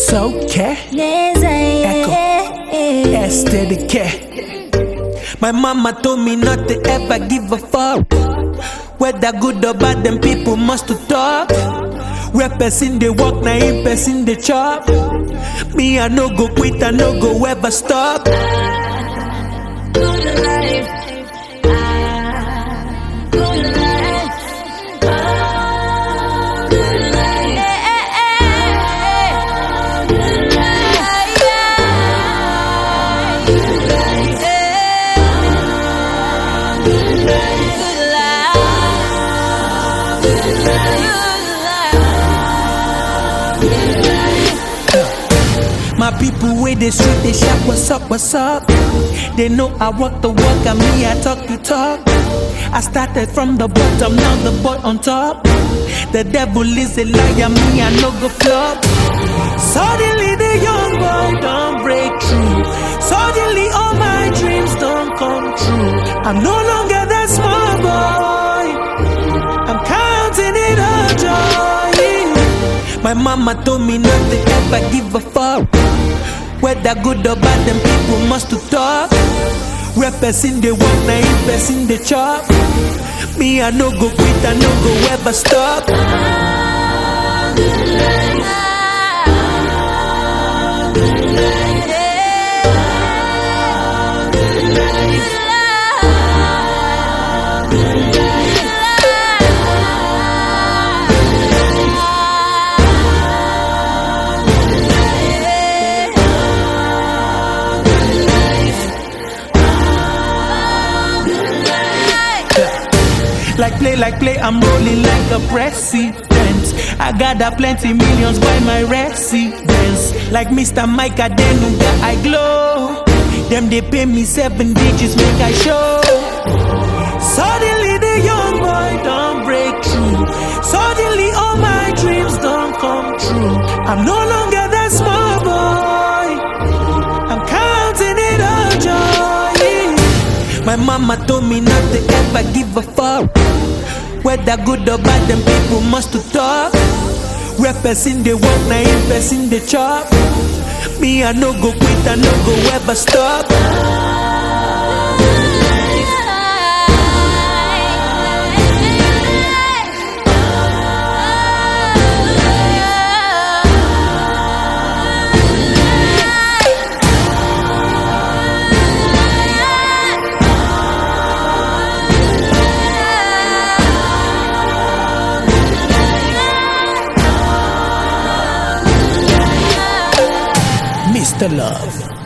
okay. Echo, S to the K. My mama told me not to ever give a fuck. Whether good or bad, them people must to talk. Where person they walk, na in person they chop. Me I no go quit, I no go ever stop. Good life. Good life. Good life. Good life. Good life. Good life. My people where they street, they shout, what's up, what's up? They know I walk the walk, and me, I talk the talk. I started from the bottom, now the boy on top. The devil is a liar, me, I no go flop. Suddenly the young boy don't break through. Suddenly all my dreams don't come true. I'm no longer that small boy, I'm counting it all joy. My mama told me not to ever give a fuck. Whether good or bad, them people must to talk. Where person they walk, na in person they chop. Me I no go quit, I no go ever stop. Good life. Good life. Good life. Good life. Like play, I'm rolling like a president. I got plenty millions by my residence. Like Mr. Mike Adenuga, I glow. Them they pay me 7 digits, make I show. Suddenly the young boy don't break through. Suddenly all my dreams don't come true. I'm no longer that small boy, I'm counting it all joy. My mama told me not to ever give a fuck. Whether good or bad, them people must to talk. Where person they walk, na in person they chop. Me I no go quit, I no go ever stop. Mr. Love.